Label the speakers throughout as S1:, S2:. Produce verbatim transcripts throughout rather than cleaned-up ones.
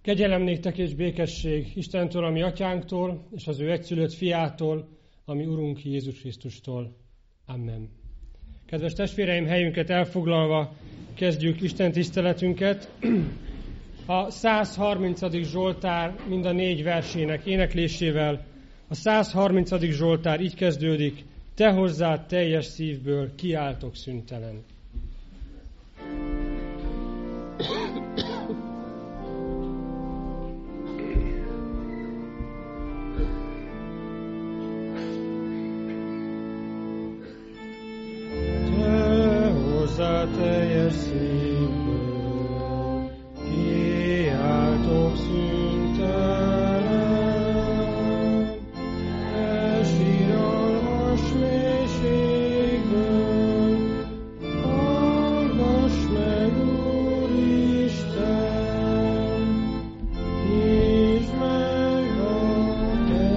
S1: Kegyelem néktek és békesség Istentől, ami atyánktól, és az ő egyszülött fiától, ami Urunk Jézus Krisztustól. Amen. Kedves testvéreim, helyünket elfoglalva kezdjük Isten tiszteletünket. A száz harmincadik Zsoltár mind a négy versének éneklésével. A száz harmincadik Zsoltár így kezdődik: Te hozzád teljes szívből kiáltok szüntelen.
S2: Teljes szívből kiáltok szüntelen, elsíralmas mélységből, hallgass meg, Úristen, nyisd meg a te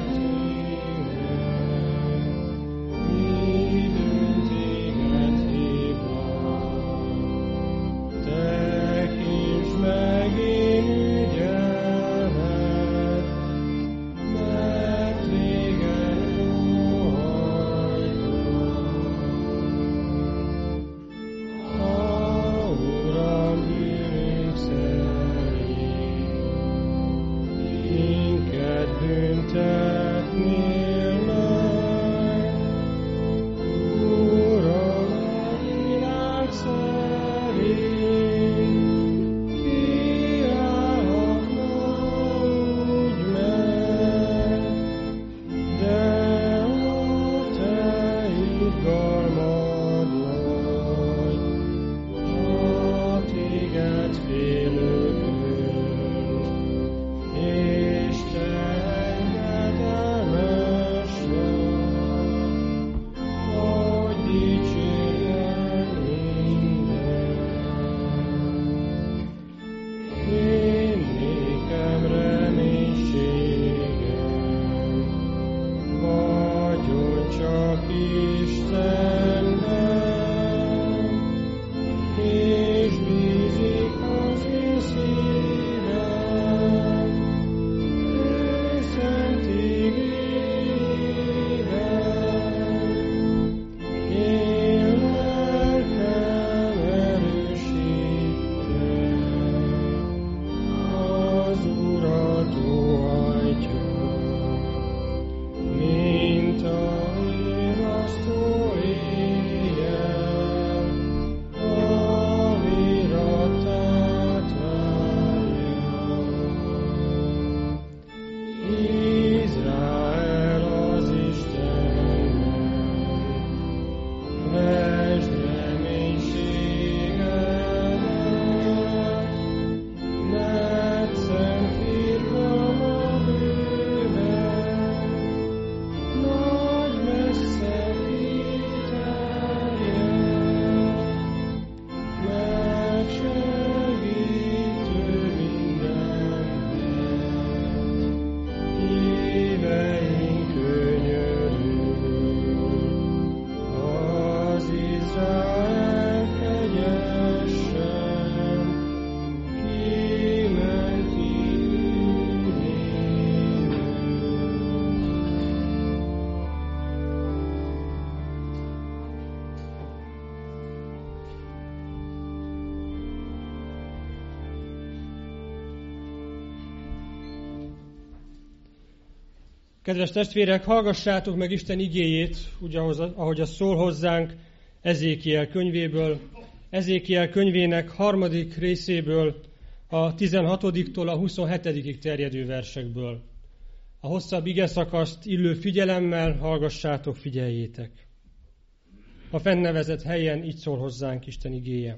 S1: Kedves testvérek, hallgassátok meg Isten igéjét, úgy ahogy az szól hozzánk Ezékiel könyvéből, Ezékiel könyvének harmadik részéből, a tizenhatodiktól a huszonhetedikig terjedő versekből. A hosszabb igeszakaszt illő figyelemmel hallgassátok, figyeljétek. A fennnevezett helyen így szól hozzánk Isten igéje.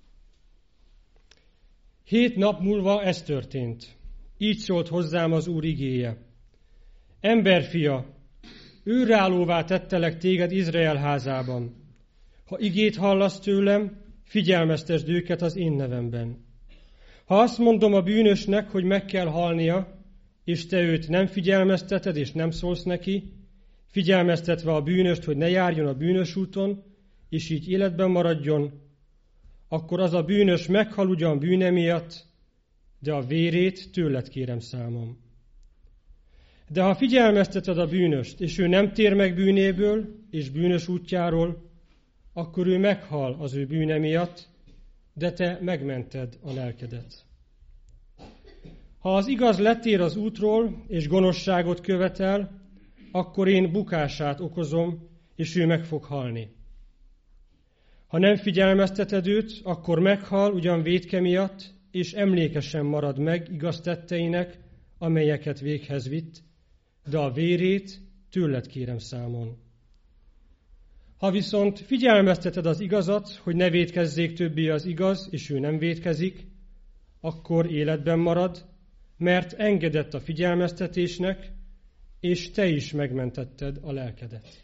S1: Hét nap múlva ez történt. Így szólt hozzám az Úr igéje. Emberfia, őrállóvá tettelek téged Izrael házában. Ha igét hallasz tőlem, figyelmeztesd őket az én nevemben. Ha azt mondom a bűnösnek, hogy meg kell halnia, és te őt nem figyelmezteted, és nem szólsz neki, figyelmeztetve a bűnöst, hogy ne járjon a bűnös úton, és így életben maradjon, akkor az a bűnös meghal ugyan bűne miatt, de a vérét tőled kérem számon. De ha figyelmezteted a bűnöst, és ő nem tér meg bűnéből és bűnös útjáról, akkor ő meghal az ő bűne miatt, de te megmented a lelkedet. Ha az igaz letér az útról, és gonoszságot követel, akkor én bukását okozom, és ő meg fog halni. Ha nem figyelmezteted őt, akkor meghal ugyan vétke miatt, és emlékesen marad meg igaz tetteinek, amelyeket véghez vitt, de a vérét tőled kérem számon. Ha viszont figyelmezteted az igazat, hogy ne vétkezzék többé az igaz, és ő nem vétkezik, akkor életben marad, mert engedett a figyelmeztetésnek, és te is megmentetted a lelkedet.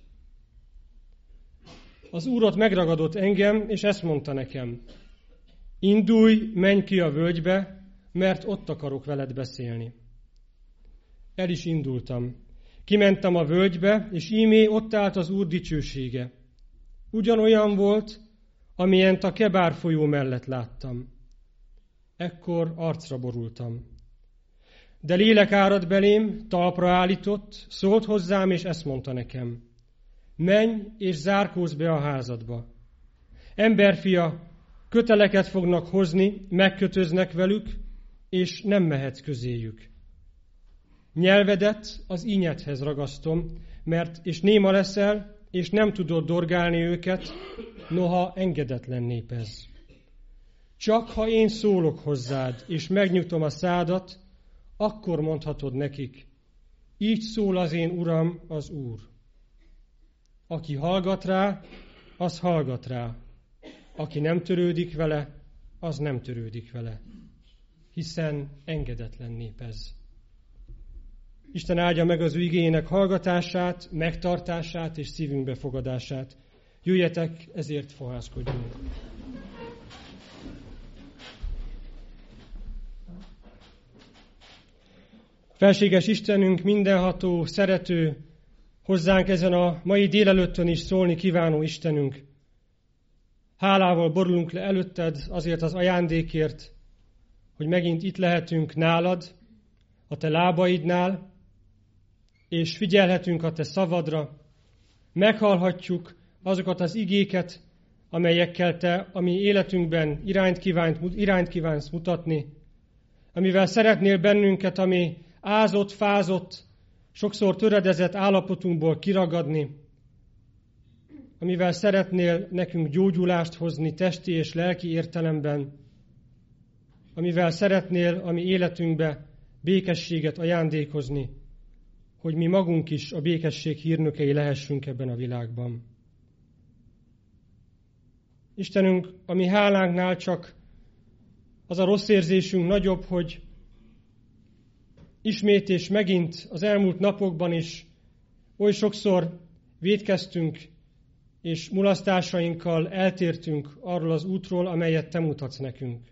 S1: Az Úr ott megragadott engem, és ezt mondta nekem: indulj, menj ki a völgybe, mert ott akarok veled beszélni. El is indultam. Kimentem a völgybe, és ímé ott állt az Úr dicsősége. Ugyanolyan volt, amilyent a Kebár folyó mellett láttam. Ekkor arcra borultam. De lélek árad belém, talpra állított, szólt hozzám, és ezt mondta nekem: menj és zárkózz be a házadba. Emberfia, köteleket fognak hozni, megkötöznek velük, és nem mehetsz közéjük. Nyelvedet az ínyedhez ragasztom, mert és néma leszel, és nem tudod dorgálni őket, noha engedetlen nép ez. Csak ha én szólok hozzád, és megnyugtom a szádat, akkor mondhatod nekik: így szól az én Uram, az Úr. Aki hallgat rá, az hallgat rá. Aki nem törődik vele, az nem törődik vele. Hiszen engedetlen nép ez. Isten áldja meg az ő igéjének hallgatását, megtartását és szívünkbe fogadását. Jöjjetek, ezért fohászkodjunk. Felséges Istenünk, mindenható, szerető, hozzánk ezen a mai délelőttön is szólni kívánó Istenünk. Hálával borulunk le előtted azért az ajándékért, hogy megint itt lehetünk nálad, a te lábaidnál, és figyelhetünk a te szavadra, meghallhatjuk azokat az igéket, amelyekkel te a mi életünkben irányt, kívánt, irányt kívánsz mutatni, amivel szeretnél bennünket, ami ázott, fázott, sokszor töredezett állapotunkból kiragadni, amivel szeretnél nekünk gyógyulást hozni testi és lelki értelemben, amivel szeretnél a mi életünkbe békességet ajándékozni, hogy mi magunk is a békesség hírnökei lehessünk ebben a világban. Istenünk, a mi hálánknál csak az a rossz érzésünk nagyobb, hogy ismét és megint az elmúlt napokban is oly sokszor vétkeztünk, és mulasztásainkkal eltértünk arról az útról, amelyet te mutatsz nekünk.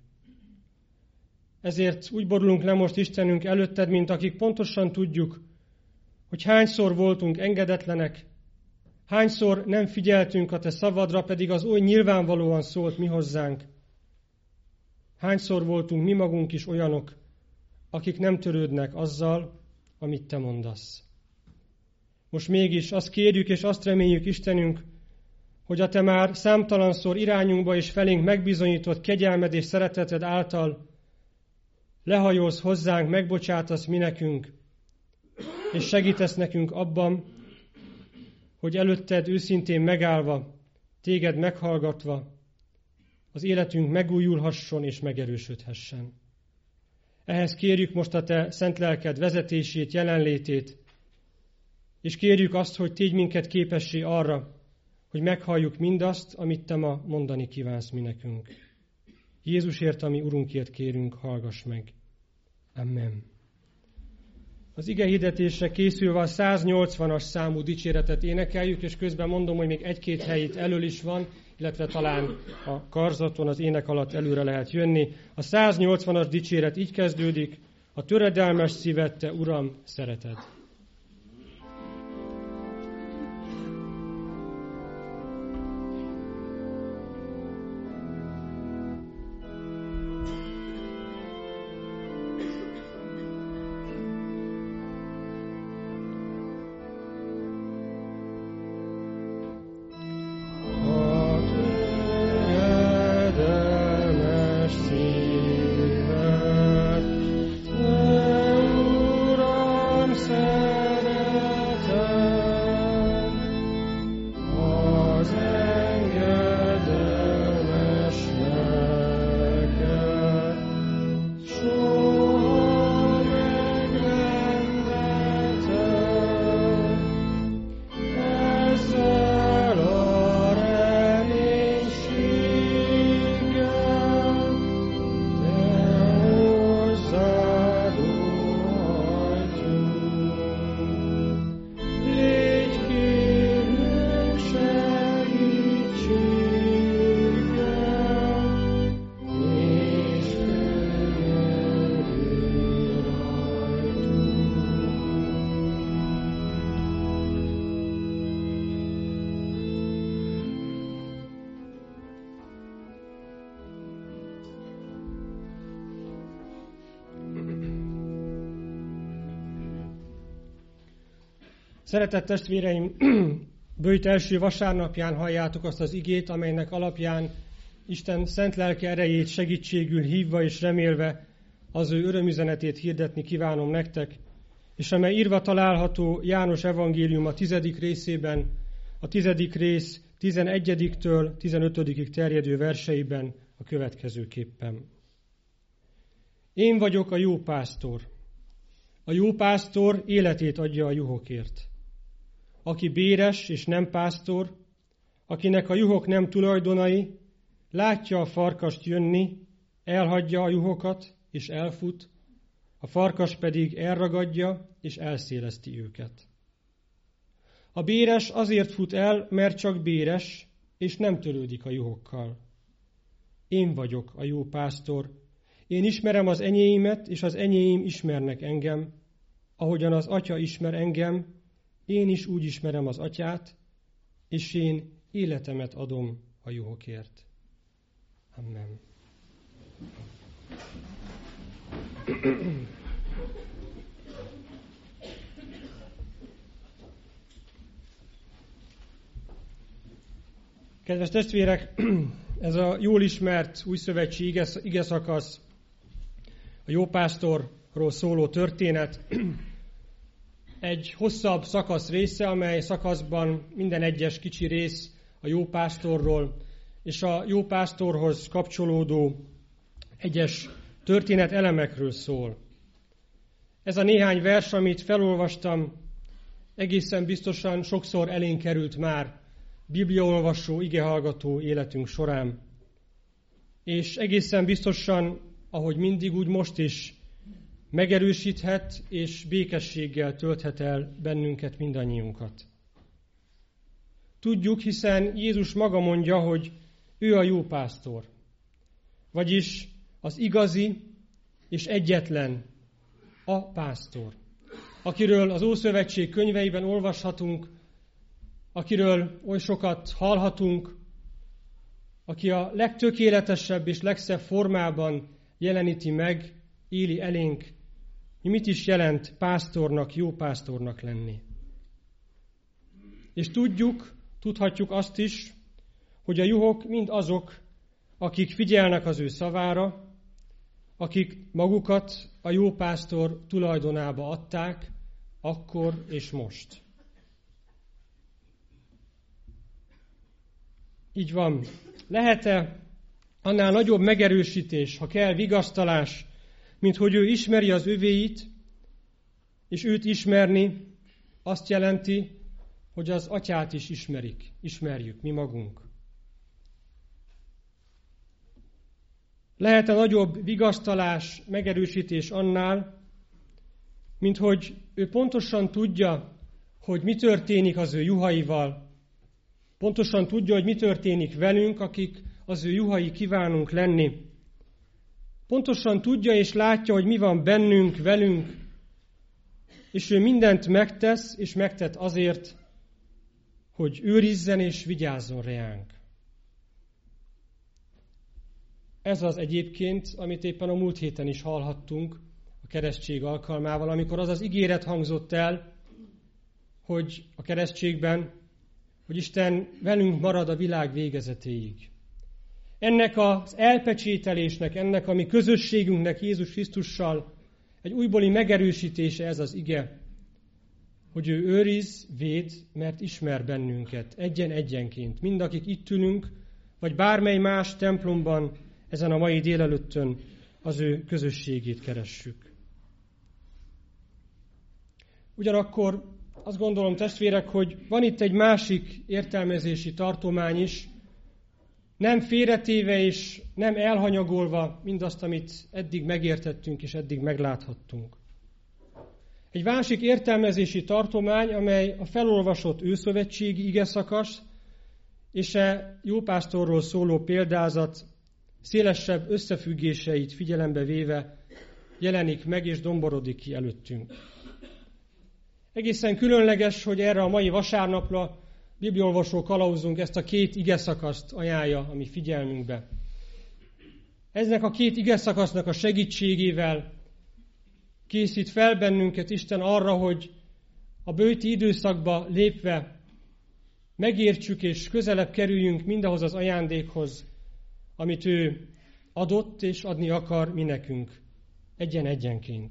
S1: Ezért úgy borulunk le most Istenünk előtted, mint akik pontosan tudjuk, hogy hányszor voltunk engedetlenek, hányszor nem figyeltünk a te szavadra, pedig az oly nyilvánvalóan szólt mi hozzánk. Hányszor voltunk mi magunk is olyanok, akik nem törődnek azzal, amit te mondasz. Most mégis azt kérjük és azt reméljük, Istenünk, hogy a te már számtalanszor irányunkba és felénk megbizonyított kegyelmed és szereteted által lehajolsz hozzánk, megbocsátasz mi nekünk, és segítesz nekünk abban, hogy előtted őszintén megállva, téged meghallgatva, az életünk megújulhasson és megerősödhessen. Ehhez kérjük most a te szent lelked vezetését, jelenlétét, és kérjük azt, hogy tégy minket képessé arra, hogy meghalljuk mindazt, amit te ma mondani kívánsz mi nekünk. Jézusért, ami Urunkért kérünk, hallgass meg. Amen. Az ige hirdetésre készülve a száznyolcvanas számú dicséretet énekeljük, és közben mondom, hogy még egy-két helyét elől is van, illetve talán a karzaton az ének alatt előre lehet jönni. A száznyolcvanas dicséret így kezdődik: a töredelmes szívet te, Uram, szereted. Szeretett testvéreim, bőjt első vasárnapján halljátok azt az igét, amelynek alapján Isten szent lelke erejét segítségül hívva és remélve az ő örömüzenetét hirdetni kívánom nektek, és amely írva található János evangélium a tizedik részében, a tizedik rész tizenegyediktől tizenötödikig terjedő verseiben a következőképpen. Én vagyok a jó pásztor. A jó pásztor életét adja a juhokért. Aki béres és nem pásztor, akinek a juhok nem tulajdonai, látja a farkast jönni, elhagyja a juhokat és elfut, a farkas pedig elragadja és elszéleszti őket. A béres azért fut el, mert csak béres, és nem törődik a juhokkal. Én vagyok a jó pásztor. Én ismerem az enyéimet, és az enyéim ismernek engem. Ahogyan az Atya ismer engem, én is úgy ismerem az Atyát, és én életemet adom a juhokért. Amen. Kedves testvérek, ez a jól ismert újszövetségi igeszakasz, a jópásztorról szóló történet, egy hosszabb szakasz része, amely szakaszban minden egyes kicsi rész a jópásztorról és a jópásztorhoz kapcsolódó egyes történet elemekről szól. Ez a néhány vers, amit felolvastam, egészen biztosan sokszor elénk került már bibliaolvasó, igehallgató életünk során. És egészen biztosan, ahogy mindig, úgy most is megerősíthet és békességgel tölthet el bennünket, mindannyiunkat. Tudjuk, hiszen Jézus maga mondja, hogy ő a jó pásztor, vagyis az igazi és egyetlen a pásztor, akiről az Ószövetség könyveiben olvashatunk, akiről oly sokat hallhatunk, aki a legtökéletesebb és legszebb formában jeleníti meg, éli elénk, hogy mit is jelent pásztornak, jó pásztornak lenni. És tudjuk, tudhatjuk azt is, hogy a juhok mind azok, akik figyelnek az ő szavára, akik magukat a jó pásztor tulajdonába adták, akkor és most. Így van. Lehet-e annál nagyobb megerősítés, ha kell vigasztalás, mint hogy ő ismeri az övéit, és őt ismerni azt jelenti, hogy az Atyát is ismerik, ismerjük mi magunk. Lehet-e nagyobb vigasztalás, megerősítés annál, mint hogy ő pontosan tudja, hogy mi történik az ő juhaival, pontosan tudja, hogy mi történik velünk, akik az ő juhai kívánunk lenni. Pontosan tudja és látja, hogy mi van bennünk, velünk, és ő mindent megtesz, és megtett azért, hogy őrizzen és vigyázzon reánk. Ez az egyébként, amit éppen a múlt héten is hallhattunk a keresztség alkalmával, amikor az az ígéret hangzott el, hogy a keresztségben, hogy Isten velünk marad a világ végezetéig. Ennek az elpecsételésnek, ennek a mi közösségünknek Jézus Krisztussal egy újbóli megerősítése ez az ige, hogy ő őriz, véd, mert ismer bennünket, egyen-egyenként. Mind akik itt ülünk, vagy bármely más templomban ezen a mai délelőttön az ő közösségét keressük. Ugyanakkor azt gondolom, testvérek, hogy van itt egy másik értelmezési tartomány is, nem félretéve és nem elhanyagolva mindazt, amit eddig megértettünk és eddig megláthattunk. Egy másik értelmezési tartomány, amely a felolvasott őszövetségi igeszakasz és a jópásztorról szóló példázat szélesebb összefüggéseit figyelembe véve jelenik meg és domborodik ki előttünk. Egészen különleges, hogy erre a mai vasárnapra bibliaolvasó kalauzunk ezt a két igeszakaszt ajánlja a mi figyelmünkbe. Eznek a két igeszakasznak a segítségével készít fel bennünket Isten arra, hogy a bőti időszakba lépve megértsük és közelebb kerüljünk mindahhoz az ajándékhoz, amit ő adott és adni akar mi nekünk, egyen-egyenként.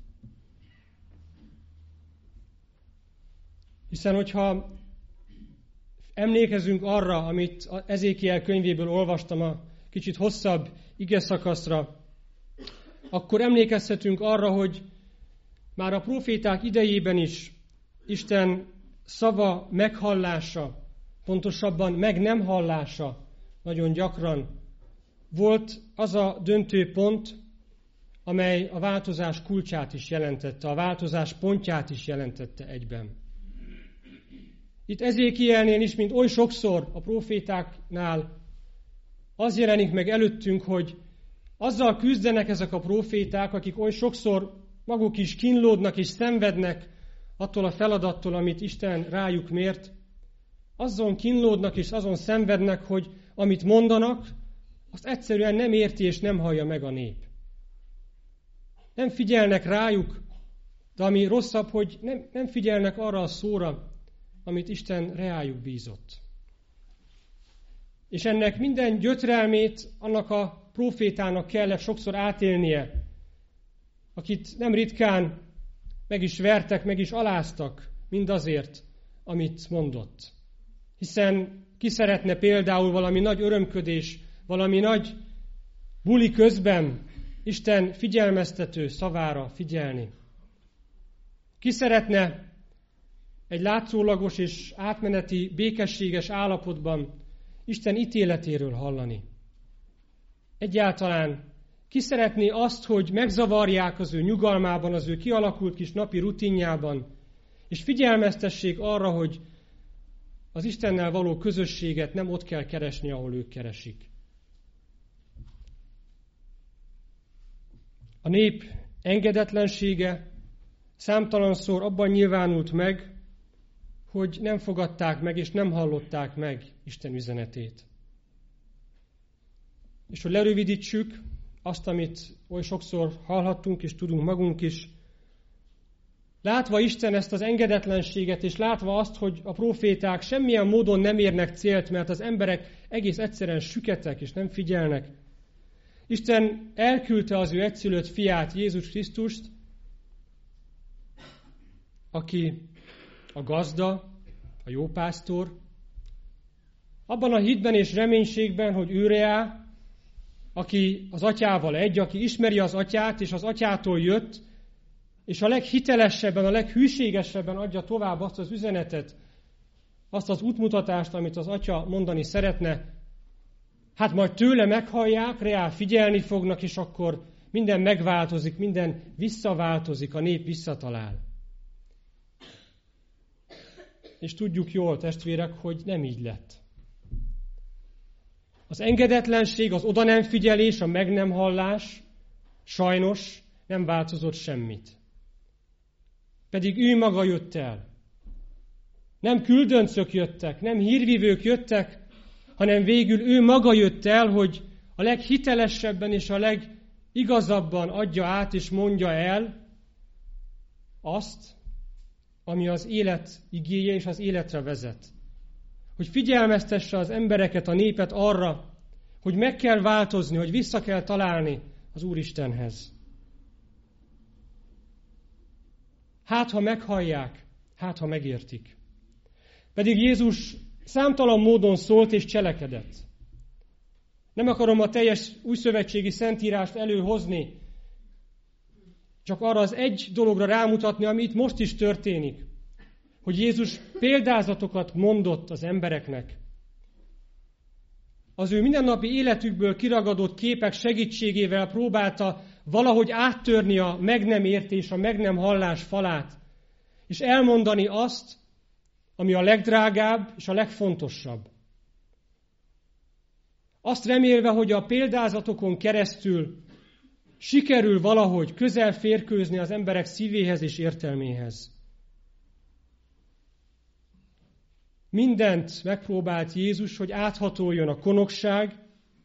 S1: Hiszen, hogyha emlékezünk arra, amit Ezékiel könyvéből olvastam a kicsit hosszabb igeszakaszra, akkor emlékezhetünk arra, hogy már a proféták idejében is Isten szava meghallása, pontosabban meg nem hallása nagyon gyakran volt az a döntő pont, amely a változás kulcsát is jelentette, a változás pontját is jelentette egyben. Itt Ezékielnél is, mint oly sokszor a profétáknál az jelenik meg előttünk, hogy azzal küzdenek ezek a proféták, akik oly sokszor maguk is kínlódnak és szenvednek attól a feladattól, amit Isten rájuk mért, azon kínlódnak és azon szenvednek, hogy amit mondanak, azt egyszerűen nem érti és nem hallja meg a nép. Nem figyelnek rájuk, de ami rosszabb, hogy nem, nem figyelnek arra a szóra, amit Isten reájuk bízott. És ennek minden gyötrelmét annak a profétának kellett sokszor átélnie, akit nem ritkán meg is vertek, meg is aláztak mindazért, amit mondott. Hiszen ki szeretne például valami nagy örömködés, valami nagy buli közben Isten figyelmeztető szavára figyelni? Ki szeretne egy látszólagos és átmeneti, békességes állapotban Isten ítéletéről hallani? Egyáltalán ki szeretné azt, hogy megzavarják az ő nyugalmában, az ő kialakult kis napi rutinjában, és figyelmeztessék arra, hogy az Istennel való közösséget nem ott kell keresni, ahol ők keresik. A nép engedetlensége számtalanszor abban nyilvánult meg, hogy nem fogadták meg és nem hallották meg Isten üzenetét. És hogy lerövidítsük azt, amit oly sokszor hallhattunk és tudunk magunk is, látva Isten ezt az engedetlenséget, és látva azt, hogy a proféták semmilyen módon nem érnek célt, mert az emberek egész egyszerűen süketek és nem figyelnek, Isten elküldte az ő egyszülött fiát, Jézus Krisztust, aki a gazda, a jó pásztor, abban a hitben és reménységben, hogy őreá, aki az atyával egy, aki ismeri az atyát, és az atyától jött, és a leghitelesebben, a leghűségesebben adja tovább azt az üzenetet, azt az útmutatást, amit az atya mondani szeretne, hát majd tőle meghallják, reál figyelni fognak, és akkor minden megváltozik, minden visszaváltozik, a nép visszatalál. És tudjuk jól, testvérek, hogy nem így lett. Az engedetlenség, az oda nem figyelés, a meg nem hallás sajnos nem változott semmit. Pedig ő maga jött el. Nem küldöncök jöttek, nem hírvívők jöttek, hanem végül ő maga jött el, hogy a leghitelesebben és a legigazabban adja át és mondja el azt, ami az élet igéje és az életre vezet. Hogy figyelmeztesse az embereket, a népet arra, hogy meg kell változni, hogy vissza kell találni az Úristenhez. Hát, ha meghallják, hát, ha megértik. Pedig Jézus számtalan módon szólt és cselekedett. Nem akarom a teljes újszövetségi szentírást előhozni, csak arra az egy dologra rámutatni, ami itt most is történik, hogy Jézus példázatokat mondott az embereknek. Az ő mindennapi életükből kiragadott képek segítségével próbálta valahogy áttörni a meg nem értés, a meg nem hallás falát, és elmondani azt, ami a legdrágább és a legfontosabb. Azt remélve, hogy a példázatokon keresztül sikerül valahogy közel férkőzni az emberek szívéhez és értelméhez. Mindent megpróbált Jézus, hogy áthatoljon a konokság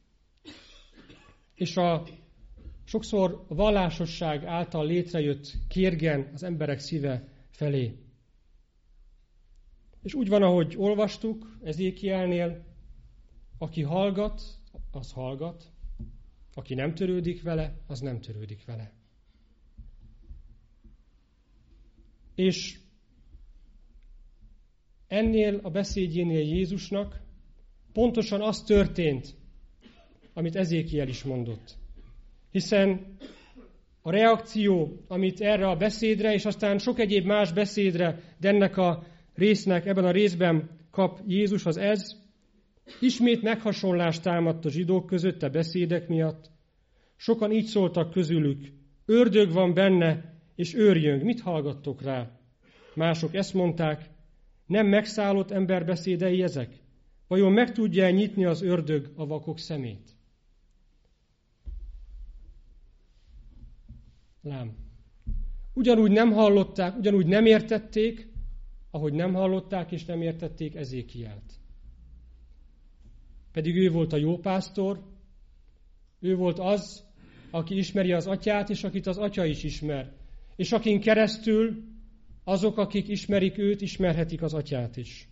S1: és a sokszor a vallásosság által létrejött kérgen az emberek szíve felé. És úgy van, ahogy olvastuk Ezékielnél, aki hallgat, az hallgat, aki nem törődik vele, az nem törődik vele. És ennél a beszédjénél Jézusnak pontosan az történt, amit Ezékiel is mondott. Hiszen a reakció, amit erre a beszédre, és aztán sok egyéb más beszédre, de ennek a résznek, ebben a részben kap Jézus, az ez, ismét meghasonlást támadt a zsidók között a beszédek miatt. Sokan így szóltak közülük, ördög van benne, és őrjöng, mit hallgattok rá? Mások ezt mondták, nem megszállott ember beszédei ezek? Vajon meg tudja nyitni az ördög a vakok szemét? Lám. Ugyanúgy nem hallották, ugyanúgy nem értették, ahogy nem hallották és nem értették Ezékielt. Pedig ő volt a jó pásztor, ő volt az, aki ismeri az atyát, és akit az atya is ismer. És akin keresztül azok, akik ismerik őt, ismerhetik az atyát is.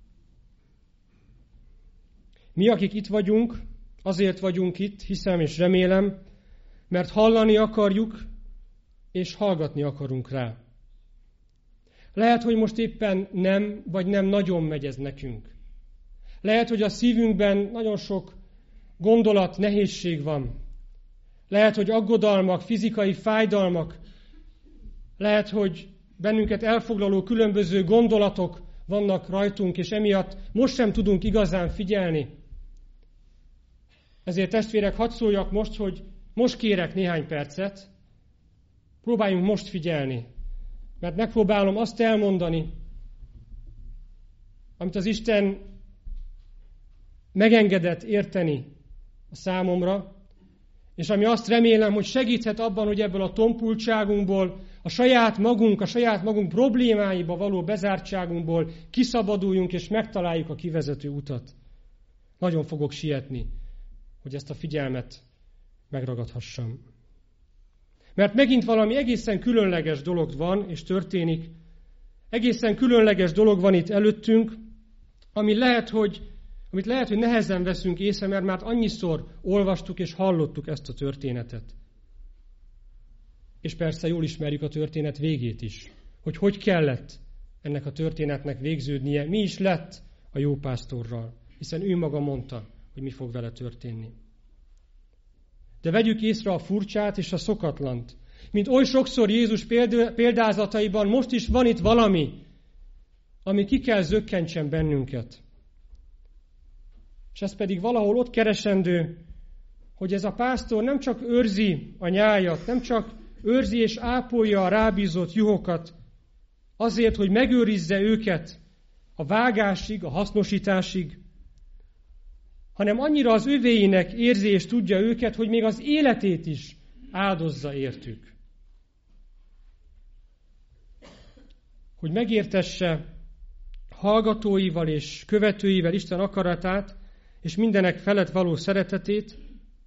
S1: Mi, akik itt vagyunk, azért vagyunk itt, hiszem és remélem, mert hallani akarjuk, és hallgatni akarunk rá. Lehet, hogy most éppen nem, vagy nem nagyon megy ez nekünk. Lehet, hogy a szívünkben nagyon sok gondolat, nehézség van. Lehet, hogy aggodalmak, fizikai fájdalmak. Lehet, hogy bennünket elfoglaló különböző gondolatok vannak rajtunk, és emiatt most sem tudunk igazán figyelni. Ezért testvérek, hadd szóljak most, hogy most kérek néhány percet, próbáljunk most figyelni, mert megpróbálom azt elmondani, amit az Isten megengedett érteni a számomra, és ami azt remélem, hogy segíthet abban, hogy ebből a tompultságunkból, a saját magunk, a saját magunk problémáiba való bezártságunkból kiszabaduljunk, és megtaláljuk a kivezető utat. Nagyon fogok sietni, hogy ezt a figyelmet megragadhassam. Mert megint valami egészen különleges dolog van, és történik. Egészen különleges dolog van itt előttünk, ami lehet, hogy, amit lehet, hogy nehezen veszünk észre, mert már annyiszor olvastuk és hallottuk ezt a történetet. És persze jól ismerjük a történet végét is, hogy hogy kellett ennek a történetnek végződnie, mi is lett a jó pásztorral, hiszen ő maga mondta, hogy mi fog vele történni. De vegyük észre a furcsát és a szokatlant. Mint oly sokszor Jézus példázataiban, most is van itt valami, ami ki kell zökkentsen bennünket. És ez pedig valahol ott keresendő, hogy ez a pásztor nem csak őrzi a nyájat, nem csak őrzi és ápolja a rábízott juhokat, azért, hogy megőrizze őket a vágásig, a hasznosításig, hanem annyira az övéinek érzi és tudja őket, hogy még az életét is áldozza értük. Hogy megértesse hallgatóival és követőivel Isten akaratát, és mindenek felett való szeretetét,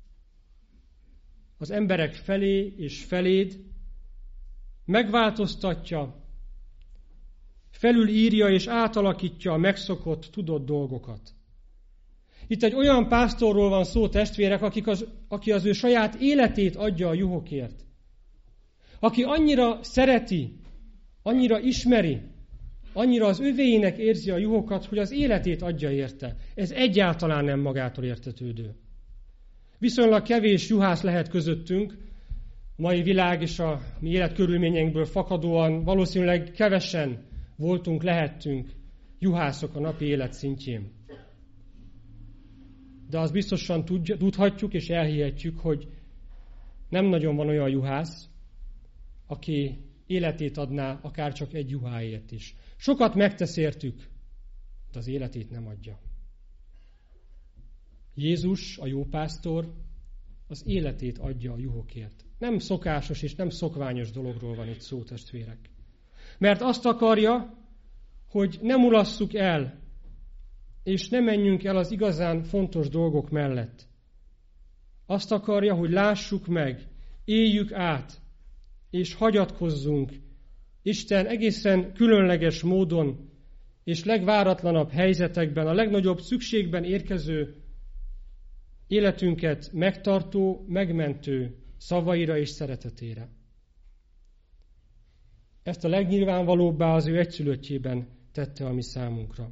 S1: az emberek felé és feléd, megváltoztatja, felülírja és átalakítja a megszokott, tudott dolgokat. Itt egy olyan pásztorról van szó, testvérek, akik az, aki az ő saját életét adja a juhokért. Aki annyira szereti, annyira ismeri, annyira az övéinek érzi a juhokat, hogy az életét adja érte. Ez egyáltalán nem magától értetődő. Viszonylag kevés juhász lehet közöttünk, a mai világ és a mi életkörülményeinkből fakadóan valószínűleg kevesen voltunk, lehettünk juhászok a napi élet szintjén. De azt biztosan tudja, tudhatjuk és elhihetjük, hogy nem nagyon van olyan juhász, aki életét adná akár csak egy juháért is. Sokat megtesz értük, de az életét nem adja. Jézus, a jó pásztor, az életét adja a juhokért. Nem szokásos és nem szokványos dologról van itt szó, testvérek. Mert azt akarja, hogy ne mulasszuk el, és ne menjünk el az igazán fontos dolgok mellett. Azt akarja, hogy lássuk meg, éljük át, és hagyatkozzunk Isten egészen különleges módon és legváratlanabb helyzetekben, a legnagyobb szükségben érkező életünket megtartó, megmentő szavaira és szeretetére. Ezt a legnyilvánvalóbbá az ő egyszülöttjében tette a mi számunkra.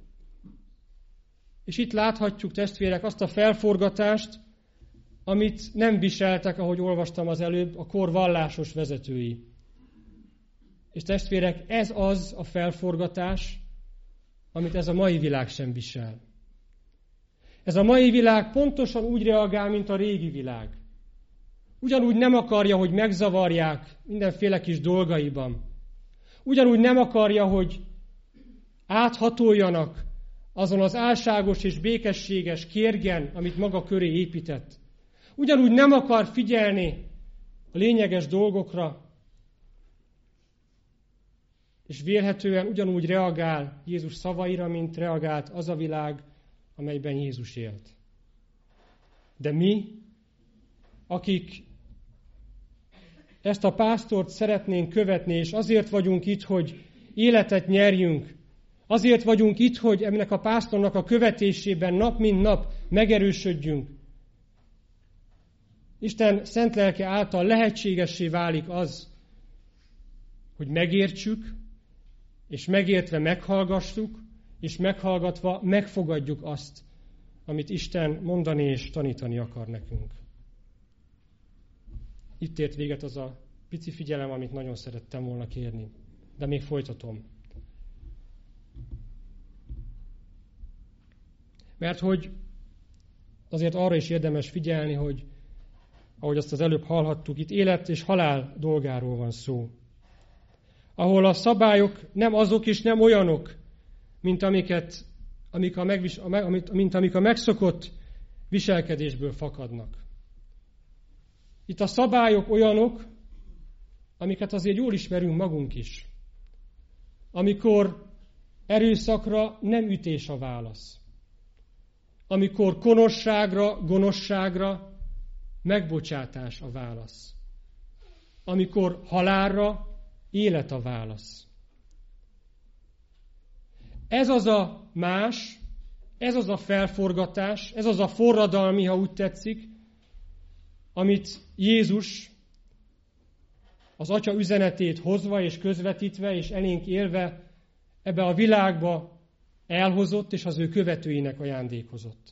S1: És itt láthatjuk, testvérek, azt a felforgatást, amit nem viseltek, ahogy olvastam az előbb, a kor vallásos vezetői. És testvérek, ez az a felforgatás, amit ez a mai világ sem visel. Ez a mai világ pontosan úgy reagál, mint a régi világ. Ugyanúgy nem akarja, hogy megzavarják mindenféle kis dolgaiban. Ugyanúgy nem akarja, hogy áthatoljanak azon az álságos és békességes kérgen, amit maga köré épített. Ugyanúgy nem akar figyelni a lényeges dolgokra, és vélhetően ugyanúgy reagál Jézus szavaira, mint reagált az a világ, amelyben Jézus élt. De mi, akik ezt a pásztort szeretnénk követni, és azért vagyunk itt, hogy életet nyerjünk, azért vagyunk itt, hogy ennek a pásztornak a követésében nap mint nap megerősödjünk. Isten szent lelke által lehetségessé válik az, hogy megértsük, és megértve meghallgassuk, és meghallgatva megfogadjuk azt, amit Isten mondani és tanítani akar nekünk. Itt ért véget az a pici figyelem, amit nagyon szerettem volna kérni. De még folytatom. Mert hogy azért arra is érdemes figyelni, hogy ahogy azt az előbb hallhattuk, itt élet és halál dolgáról van szó. Ahol a szabályok nem azok és nem olyanok, mint amiket, amik a, megvis, mint amik a megszokott viselkedésből fakadnak. Itt a szabályok olyanok, amiket azért jól ismerünk magunk is. Amikor erőszakra nem ütés a válasz. Amikor konosságra, gonoszságra megbocsátás a válasz. Amikor halálra élet a válasz. Ez az a más, ez az a felforgatás, ez az a forradalmi, ha úgy tetszik, amit Jézus az Atya üzenetét hozva és közvetítve és elénk élve ebbe a világba elhozott és az ő követőinek ajándékozott.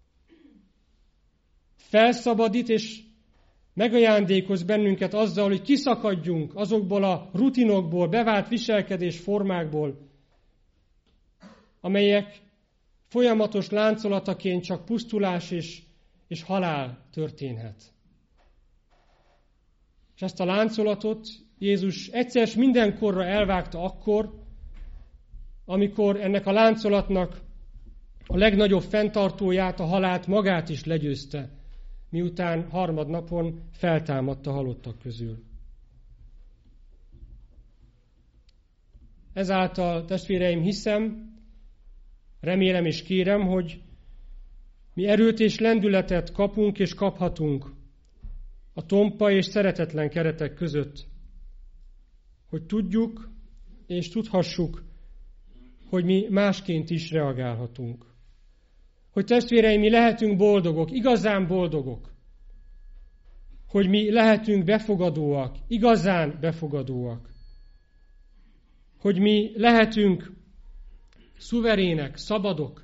S1: Felszabadít és megajándékoz bennünket azzal, hogy kiszakadjunk azokból a rutinokból, bevált viselkedés formákból, amelyek folyamatos láncolataként csak pusztulás és, és halál történhet. És ezt a láncolatot Jézus egyszer mindenkorra elvágta akkor, amikor ennek a láncolatnak a legnagyobb fenntartóját, a halált magát is legyőzte, miután harmadnapon feltámadt a halottak közül. Ezáltal, testvéreim, hiszem, remélem és kérem, hogy mi erőt és lendületet kapunk és kaphatunk a tompa és szeretetlen keretek között, hogy tudjuk és tudhassuk, hogy mi másként is reagálhatunk. Hogy testvéreim, mi lehetünk boldogok, igazán boldogok. Hogy mi lehetünk befogadóak, igazán befogadóak. Hogy mi lehetünk szuverének, szabadok,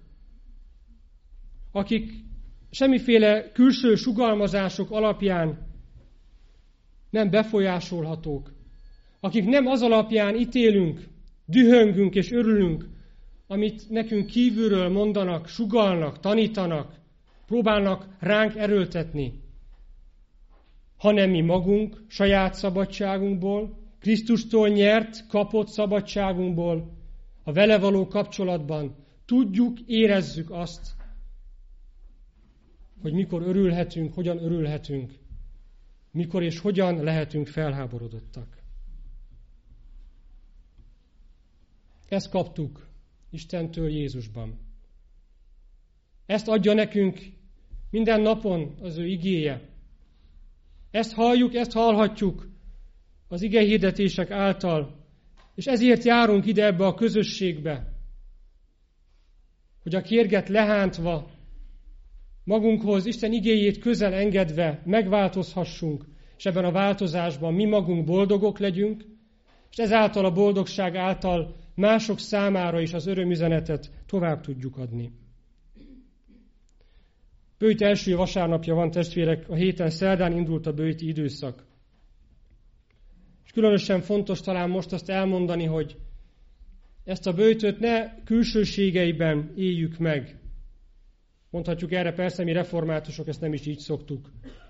S1: akik semmiféle külső sugalmazások alapján nem befolyásolhatók, akik nem az alapján ítélünk, dühöngünk és örülünk, amit nekünk kívülről mondanak, sugallnak, tanítanak, próbálnak ránk erőltetni, hanem mi magunk, saját szabadságunkból, Krisztustól nyert, kapott szabadságunkból, a vele való kapcsolatban tudjuk, érezzük azt, hogy mikor örülhetünk, hogyan örülhetünk, mikor és hogyan lehetünk felháborodottak. Ezt kaptuk Istentől Jézusban. Ezt adja nekünk minden napon az ő igéje. Ezt halljuk, ezt hallhatjuk az igehirdetések által, és ezért járunk ide ebbe a közösségbe, hogy a kérget lehántva, magunkhoz Isten igéjét közel engedve megváltozhassunk, és ebben a változásban mi magunk boldogok legyünk, és ezáltal a boldogság által mások számára is az örömüzenetet tovább tudjuk adni. Böjt első vasárnapja van, testvérek, a héten szerdán indult a böjti időszak. És különösen fontos talán most azt elmondani, hogy ezt a böjtöt ne külsőségeiben éljük meg. Mondhatjuk erre, persze mi reformátusok ezt nem is így szoktuk.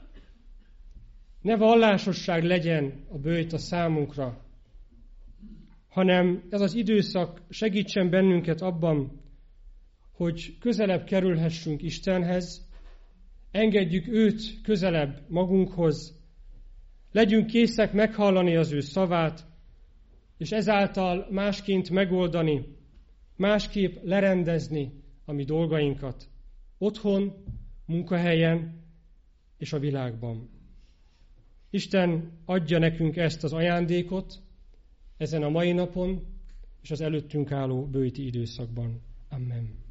S1: Ne vallásosság legyen a böjt a számunkra, hanem ez az időszak segítsen bennünket abban, hogy közelebb kerülhessünk Istenhez, engedjük őt közelebb magunkhoz, legyünk készek meghallani az ő szavát, és ezáltal másként megoldani, másképp lerendezni a mi dolgainkat. Otthon, munkahelyen és a világban. Isten adja nekünk ezt az ajándékot ezen a mai napon és az előttünk álló böjti időszakban. Amen.